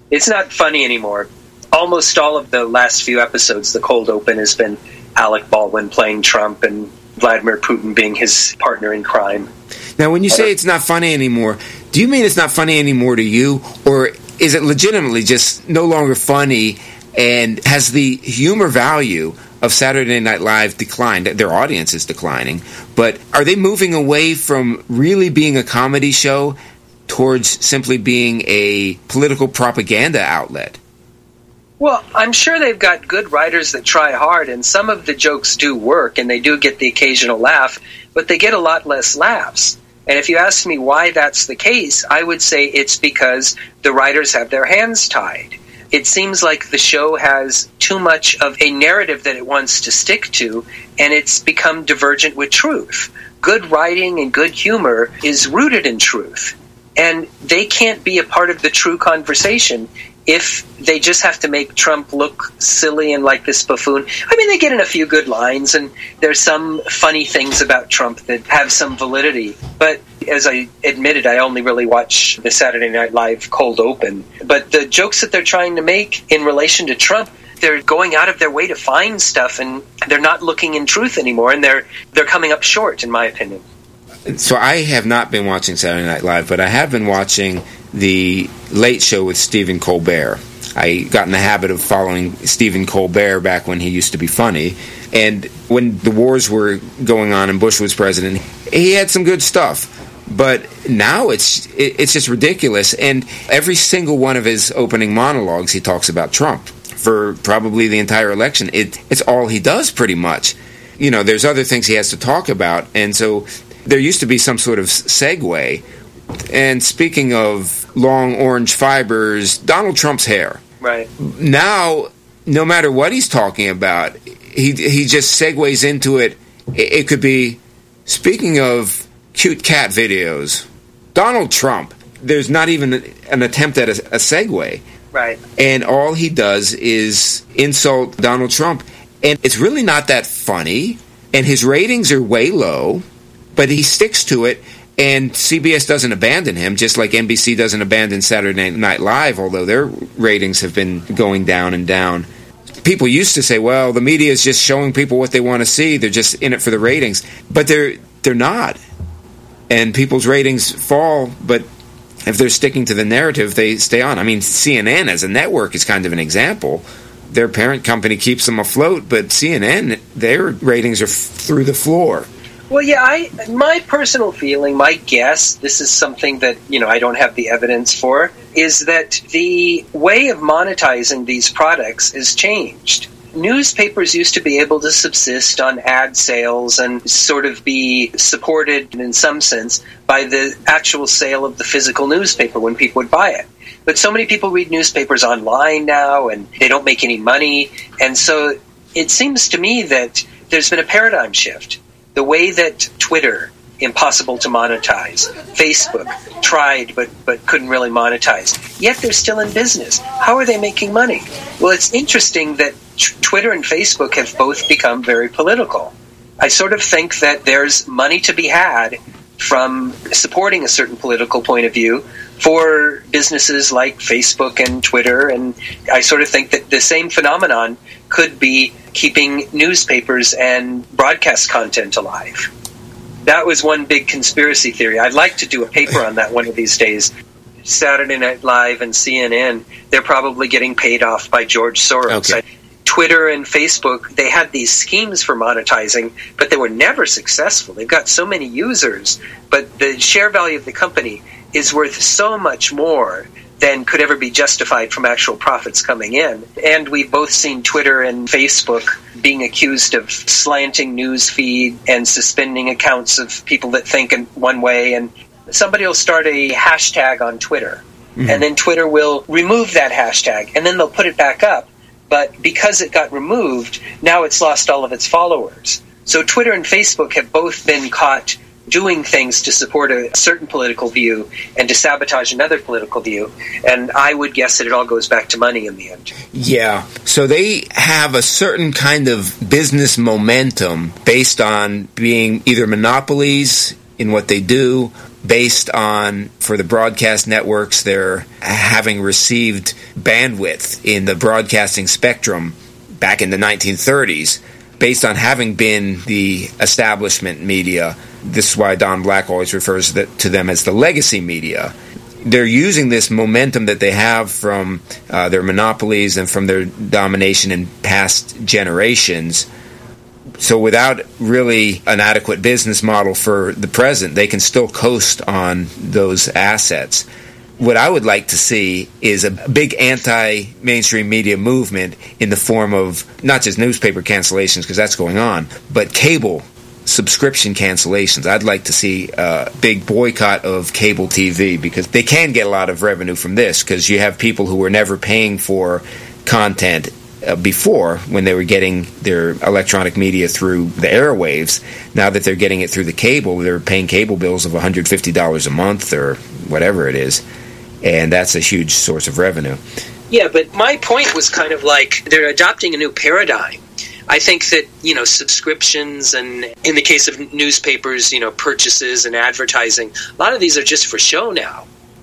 It's not funny anymore. Almost all of the last few episodes, the cold open has been Alec Baldwin playing Trump and Vladimir Putin being his partner in crime. Now, when you say it's not funny anymore, do you mean it's not funny anymore to you, or is it legitimately just no longer funny, and has the humor value of Saturday Night Live declined? Their audience is declining, but are they moving away from really being a comedy show towards simply being a political propaganda outlet? Well, I'm sure they've got good writers that try hard, and some of the jokes do work, and they do get the occasional laugh, but they get a lot less laughs. And if you ask me why that's the case, I would say it's because the writers have their hands tied. It seems like the show has too much of a narrative that it wants to stick to, and it's become divergent with truth. Good writing and good humor is rooted in truth, and they can't be a part of the true conversation if they just have to make Trump look silly and like this buffoon. I mean, they get in a few good lines, and there's some funny things about Trump that have some validity. But as I admitted, I only really watch the Saturday Night Live cold open. But the jokes that they're trying to make in relation to Trump, they're going out of their way to find stuff, and they're not looking in truth anymore, and they're coming up short, in my opinion. So I have not been watching Saturday Night Live, but I have been watching the Late Show with Stephen Colbert. I got in the habit of following Stephen Colbert back when he used to be funny. And when the wars were going on and Bush was president, he had some good stuff. But now it's just ridiculous. And every single one of his opening monologues, he talks about Trump for probably the entire election. It's all he does pretty much. You know, there's other things he has to talk about. And so there used to be some sort of segue. And speaking of long orange fibers, Donald Trump's hair. Right. Now, no matter what he's talking about, he just segues into it. It could be, speaking of cute cat videos, Donald Trump. There's not even an attempt at a segue. Right. And all he does is insult Donald Trump. And it's really not that funny. And his ratings are way low. But he sticks to it. And CBS doesn't abandon him, just like NBC doesn't abandon Saturday Night Live, although their ratings have been going down and down. People used to say, well, the media is just showing people what they want to see. They're just in it for the ratings. But they're not. And people's ratings fall, but if they're sticking to the narrative, they stay on. I mean, CNN as a network is kind of an example. Their parent company keeps them afloat, but CNN, their ratings are through the floor. Well, yeah, my personal feeling, my guess, this is something that, I don't have the evidence for, is that the way of monetizing these products has changed. Newspapers used to be able to subsist on ad sales and sort of be supported in some sense by the actual sale of the physical newspaper when people would buy it. But so many people read newspapers online now, and they don't make any money. And so it seems to me that there's been a paradigm shift. The way that Twitter, impossible to monetize, Facebook tried but couldn't really monetize, yet they're still in business. How are they making money? Well, it's interesting that Twitter and Facebook have both become very political. I sort of think that there's money to be had from supporting a certain political point of view for businesses like Facebook and Twitter, and I sort of think that the same phenomenon could be keeping newspapers and broadcast content alive. That was one big conspiracy theory. I'd like to do a paper on that one of these days. Saturday Night Live and CNN, they're probably getting paid off by George Soros. Okay. Twitter and Facebook, they had these schemes for monetizing, but they were never successful. They've got so many users, but the share value of the company is worth so much more than could ever be justified from actual profits coming in. And we've both seen Twitter and Facebook being accused of slanting news feed and suspending accounts of people that think in one way. And somebody will start a hashtag on Twitter, and then Twitter will remove that hashtag, and then they'll put it back up. But because it got removed, now it's lost all of its followers. So Twitter and Facebook have both been caught doing things to support a certain political view and to sabotage another political view. And I would guess that it all goes back to money in the end. Yeah. So they have a certain kind of business momentum based on being either monopolies in what they do, based on, for the broadcast networks, they're having received bandwidth in the broadcasting spectrum back in the 1930s, based on having been the establishment media. This is why Don Black always refers to them as the legacy media. They're using this momentum that they have from their monopolies and from their domination in past generations. So without really an adequate business model for the present, they can still coast on those assets. What I would like to see is a big anti-mainstream media movement in the form of not just newspaper cancellations, because that's going on, but cable subscription cancellations. I'd like to see a big boycott of cable TV, because they can get a lot of revenue from this, because you have people who were never paying for content before, when they were getting their electronic media through the airwaves. Now that they're getting it through the cable, they're paying cable bills of $150 a month or whatever it is, and that's a huge source of revenue. Yeah, but my point was kind of like they're adopting a new paradigm. I think that, subscriptions and, in the case of newspapers, purchases and advertising, a lot of these are just for show now.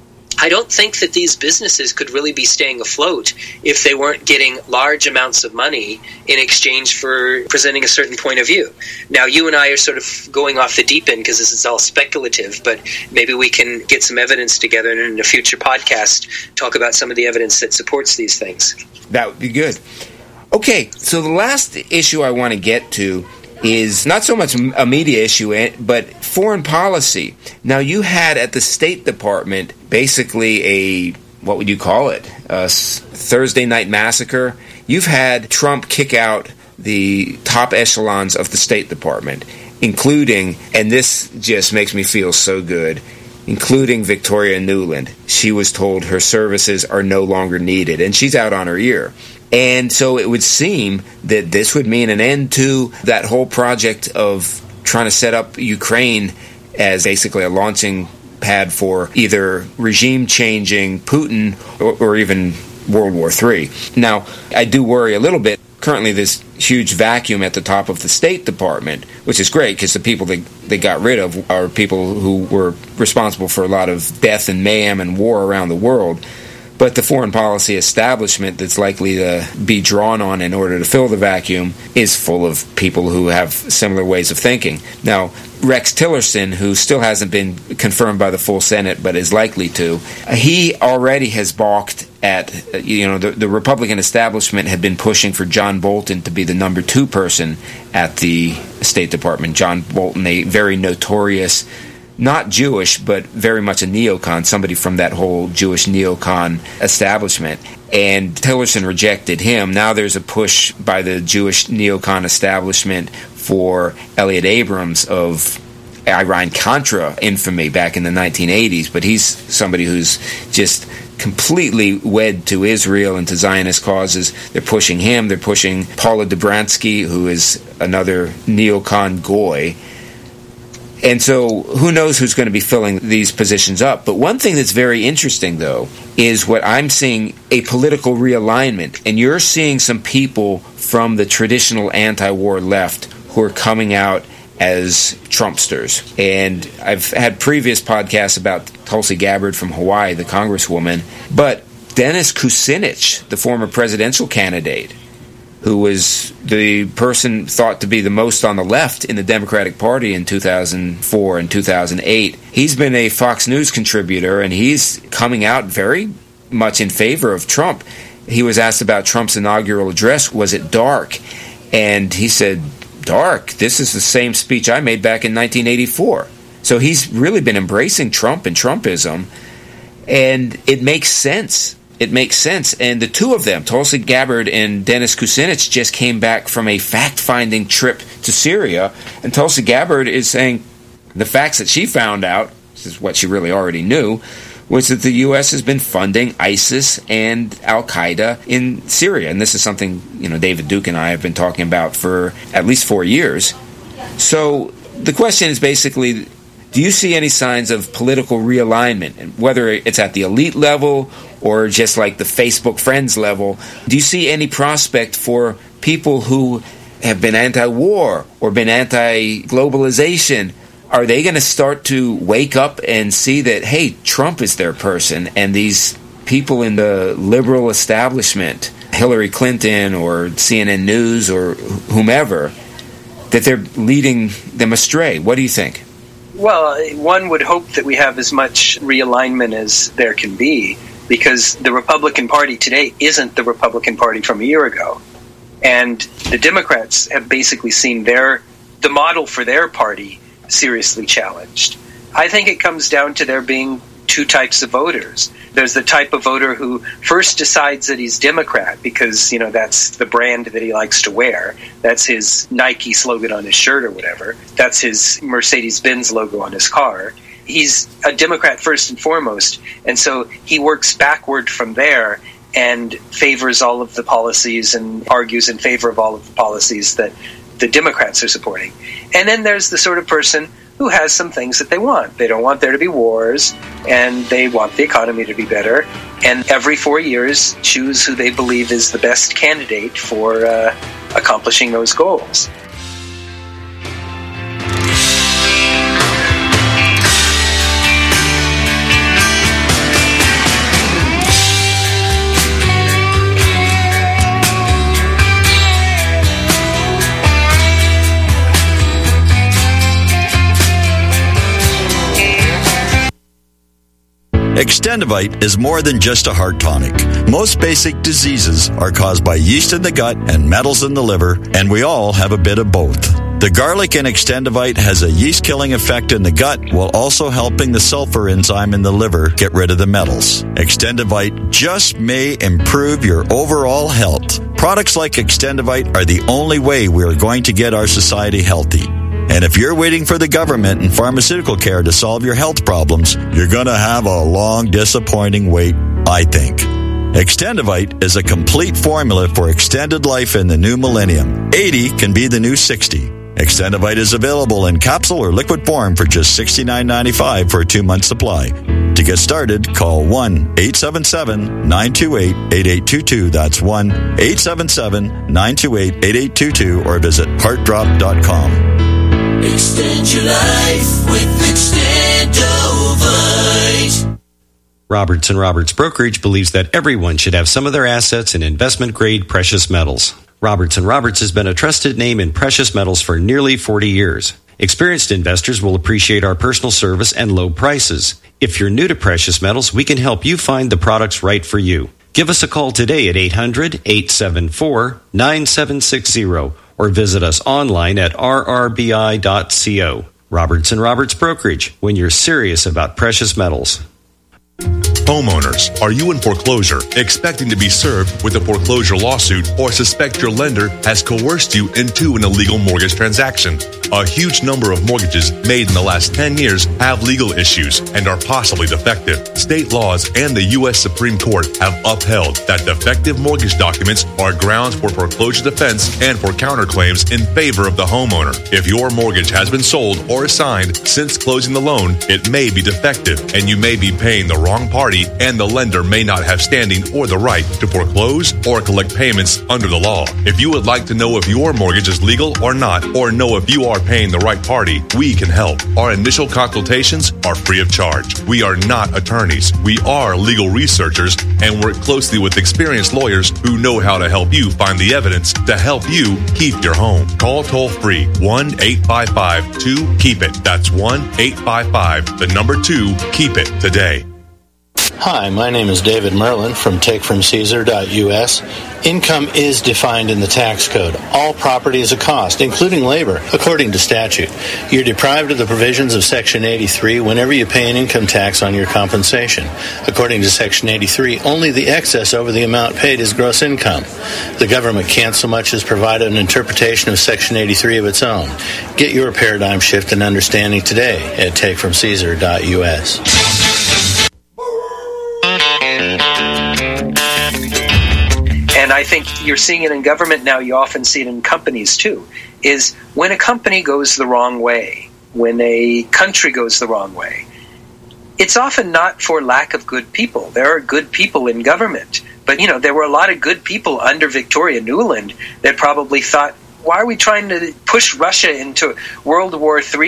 I don't think that these businesses could really be staying afloat if they weren't getting large amounts of money in exchange for presenting a certain point of view. Now, you and I are sort of going off the deep end because this is all speculative, but maybe we can get some evidence together and in a future podcast talk about some of the evidence that supports these things. That would be good. Okay, so the last issue I want to get to is not so much a media issue, but foreign policy. Now, you had at the State Department basically what would you call it, a Thursday night massacre. You've had Trump kick out the top echelons of the State Department, including, and this just makes me feel so good, including Victoria Nuland. She was told her services are no longer needed, and she's out on her ear. And so it would seem that this would mean an end to that whole project of trying to set up Ukraine as basically a launching pad for either regime-changing Putin or even World War III. Now, I do worry a little bit. Currently, this huge vacuum at the top of the State Department, which is great because the people they got rid of are people who were responsible for a lot of death and mayhem and war around the world. But the foreign policy establishment that's likely to be drawn on in order to fill the vacuum is full of people who have similar ways of thinking. Now, Rex Tillerson, who still hasn't been confirmed by the full Senate but is likely to, he already has balked at, the Republican establishment had been pushing for John Bolton to be the number 2 person at the State Department. John Bolton, a very notorious, not Jewish, but very much a neocon, somebody from that whole Jewish neocon establishment. And Tillerson rejected him. Now there's a push by the Jewish neocon establishment for Elliot Abrams of Iran-Contra infamy back in the 1980s, but he's somebody who's just completely wed to Israel and to Zionist causes. They're pushing him. They're pushing Paula Dobransky, who is another neocon goy. And so who knows who's going to be filling these positions up. But one thing that's very interesting, though, is what I'm seeing, a political realignment. And you're seeing some people from the traditional anti-war left who are coming out as Trumpsters. And I've had previous podcasts about Tulsi Gabbard from Hawaii, the congresswoman. But Dennis Kucinich, the former presidential candidate, who was the person thought to be the most on the left in the Democratic Party in 2004 and 2008. He's been a Fox News contributor, and he's coming out very much in favor of Trump. He was asked about Trump's inaugural address, was it dark? And he said, dark? This is the same speech I made back in 1984. So he's really been embracing Trump and Trumpism, and it makes sense. It makes sense. And the two of them, Tulsi Gabbard and Dennis Kucinich, just came back from a fact-finding trip to Syria. And Tulsi Gabbard is saying the facts that she found out, this is what she really already knew, was that the U.S. has been funding ISIS and Al-Qaeda in Syria. And this is something, David Duke and I have been talking about for at least 4 years. So the question is basically, do you see any signs of political realignment? And whether it's at the elite level or just like the Facebook friends level, do you see any prospect for people who have been anti-war or been anti-globalization Are they going to start to wake up and see that, hey, Trump is their person, and these people in the liberal establishment, Hillary Clinton or CNN News or whomever, that they're leading them astray? What do you think? Well, one would hope that we have as much realignment as there can be, because the Republican Party today isn't the Republican Party from a year ago. And the Democrats have basically seen the model for their party seriously challenged. I think it comes down to there being two types of voters. There's the type of voter who first decides that he's Democrat because, that's the brand that he likes to wear. That's his Nike slogan on his shirt or whatever. That's his Mercedes-Benz logo on his car. He's a Democrat first and foremost, and so he works backward from there and favors all of the policies and argues in favor of all of the policies that the Democrats are supporting. And then there's the sort of person who has some things that they want. They don't want there to be wars, and they want the economy to be better. And every 4 years, choose who they believe is the best candidate for accomplishing those goals. Extendivite is more than just a heart tonic. Most basic diseases are caused by yeast in the gut and metals in the liver, and we all have a bit of both. The garlic in Extendivite has a yeast-killing effect in the gut while also helping the sulfur enzyme in the liver get rid of the metals. Extendivite just may improve your overall health. Products like Extendivite are the only way we are going to get our society healthy. And if you're waiting for the government and pharmaceutical care to solve your health problems, you're going to have a long, disappointing wait, I think. Extendivite is a complete formula for extended life in the new millennium. 80 can be the new 60. Extendivite is available in capsule or liquid form for just $69.95 for a 2-month supply. To get started, call 1-877-928-8822. That's 1-877-928-8822 or visit heartdrop.com. Extend your life with Extendovite. Roberts & Roberts Brokerage believes that everyone should have some of their assets in investment-grade precious metals. Roberts & Roberts has been a trusted name in precious metals for nearly 40 years. Experienced investors will appreciate our personal service and low prices. If you're new to precious metals, we can help you find the products right for you. Give us a call today at 800-874-9760 or visit us online at rrbi.co. Roberts & Roberts Brokerage, when you're serious about precious metals. Homeowners, are you in foreclosure, expecting to be served with a foreclosure lawsuit, or suspect your lender has coerced you into an illegal mortgage transaction? A huge number of mortgages made in the last 10 years have legal issues and are possibly defective. State laws and the U.S. Supreme Court have upheld that defective mortgage documents are grounds for foreclosure defense and for counterclaims in favor of the homeowner. If your mortgage has been sold or assigned since closing the loan, it may be defective, and you may be paying the wrong party, and the lender may not have standing or the right to foreclose or collect payments under the law. If you would like to know if your mortgage is legal or not, or know if you are paying the right party, we can help. Our initial consultations are free of charge. We are not attorneys. We are legal researchers and work closely with experienced lawyers who know how to help you find the evidence to help you keep your home. Call toll-free 1-855-2-KEEP-IT. That's 1-855-2-KEEP-IT today. Hi, my name is David Merlin from TakeFromCaesar.us. Income is defined in the tax code. All property is a cost, including labor, according to statute. You're deprived of the provisions of Section 83 whenever you pay an income tax on your compensation. According to Section 83, only the excess over the amount paid is gross income. The government can't so much as provide an interpretation of Section 83 of its own. Get your paradigm shift and understanding today at TakeFromCaesar.us. And I think you're seeing it in government now, you often see it in companies too, is when a company goes the wrong way, when a country goes the wrong way, it's often not for lack of good people. There are good people in government. But, there were a lot of good people under Victoria Nuland that probably thought, why are we trying to push Russia into World War III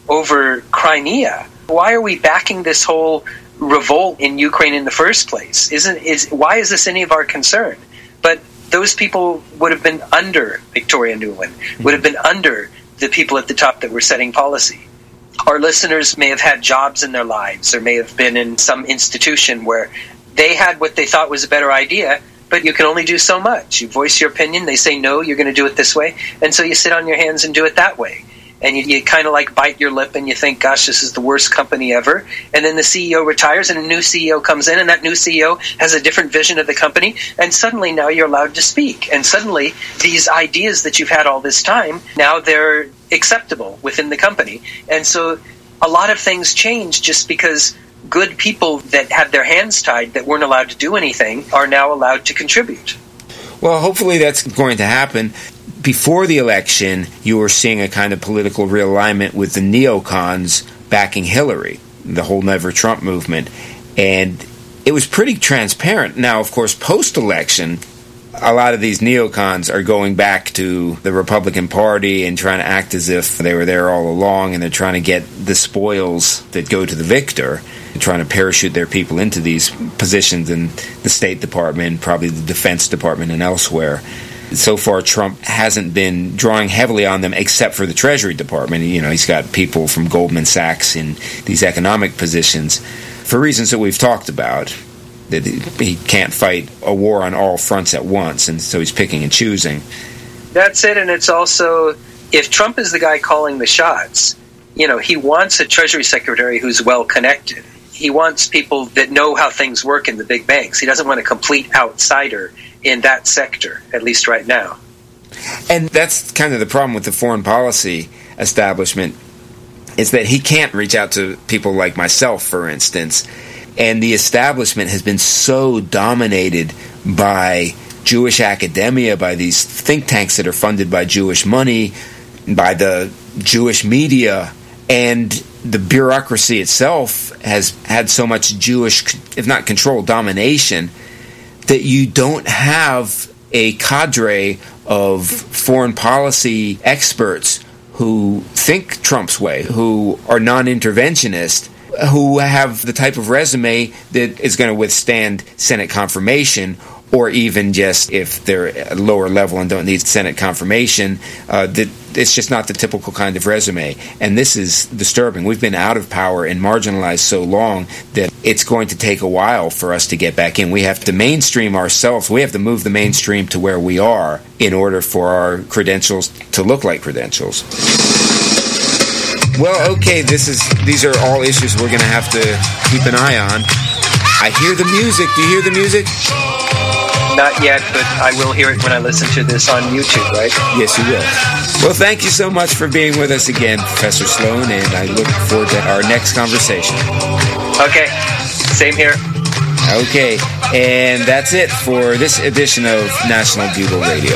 over Crimea? Why are we backing this whole revolt in Ukraine in the first place? Why is this any of our concern? But those people would have been under Victoria Nuland, would have been under the people at the top that were setting policy. Our listeners may have had jobs in their lives, or may have been in some institution where they had what they thought was a better idea, but you can only do so much. You voice your opinion, they say, no, you're going to do it this way, and so you sit on your hands and do it that way. And you kind of like bite your lip and you think, gosh, this is the worst company ever. And then the CEO retires and a new CEO comes in, and that new CEO has a different vision of the company. And suddenly now you're allowed to speak. And suddenly these ideas that you've had all this time, now they're acceptable within the company. And so a lot of things change just because good people that had their hands tied, that weren't allowed to do anything, are now allowed to contribute. Well, hopefully that's going to happen. Before the election, you were seeing a kind of political realignment with the neocons backing Hillary, the whole Never Trump movement. And it was pretty transparent. Now, of course, post-election, a lot of these neocons are going back to the Republican Party and trying to act as if they were there all along, and they're trying to get the spoils that go to the victor, and trying to parachute their people into these positions in the State Department, probably the Defense Department, and elsewhere. So far, Trump hasn't been drawing heavily on them, except for the Treasury Department. You know, he's got people from Goldman Sachs in these economic positions for reasons that we've talked about, that he can't fight a war on all fronts at once, and so he's picking and choosing. That's it, and it's also, if Trump is the guy calling the shots, you know, he wants a Treasury Secretary who's well-connected. He wants people that know how things work in the big banks. He doesn't want a complete outsider in that sector, at least right now. And that's kind of the problem with the foreign policy establishment, is that he can't reach out to people like myself, for instance. And the establishment has been so dominated by Jewish academia, by these think tanks that are funded by Jewish money, by the Jewish media, and the bureaucracy itself has had so much Jewish, if not control, domination, that you don't have a cadre of foreign policy experts who think Trump's way, who are non-interventionist, who have the type of resume that is going to withstand Senate confirmation, or even just, if they're at a lower level and don't need Senate confirmation, that it's just not the typical kind of resume. And this is disturbing. We've been out of power and marginalized so long that it's going to take a while for us to get back in. We have to mainstream ourselves. We have to move the mainstream to where we are in order for our credentials to look like credentials. Well, okay, these are all issues we're going to have to keep an eye on. I hear the music. Do you hear the music? Not yet, but I will hear it when I listen to this on YouTube, right? Yes, you will. Well, thank you so much for being with us again, Professor Sloan, and I look forward to our next conversation. Okay, same here. Okay, and that's it for this edition of National Bugle Radio.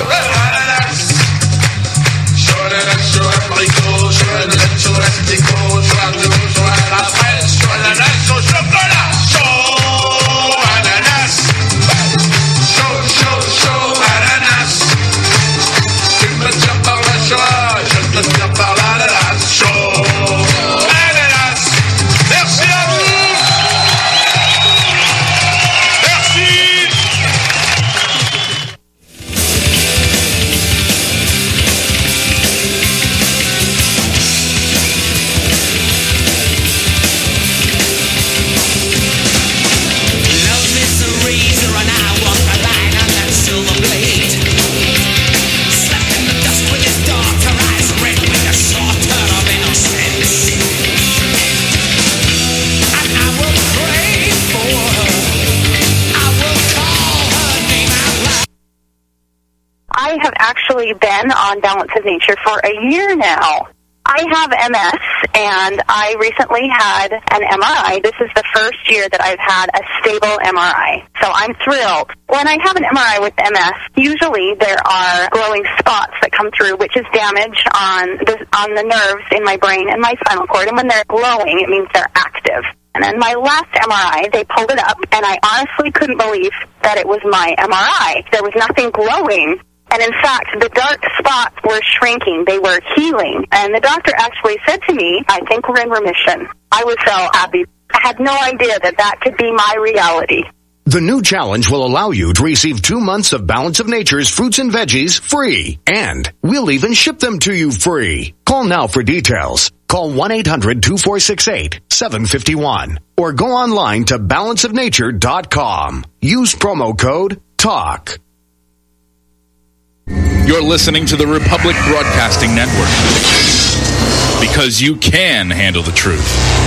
Been on Balance of Nature for a year now. I have MS, and I recently had an MRI. This is the first year that I've had a stable MRI, so I'm thrilled. When I have an MRI with MS, usually there are glowing spots that come through, which is damage on the nerves in my brain and my spinal cord, and when they're glowing, it means they're active. And then my last MRI, they pulled it up, and I honestly couldn't believe that it was my MRI. There was nothing glowing And in fact, the dark spots were shrinking. They were healing. And the doctor actually said to me, I think we're in remission. I was so happy. I had no idea that that could be my reality. The new challenge will allow you to receive 2 months of Balance of Nature's fruits and veggies free. And we'll even ship them to you free. Call now for details. Call 1-800-246-8751 or go online to balanceofnature.com. Use promo code TALK. You're listening to the Republic Broadcasting Network, because you can handle the truth.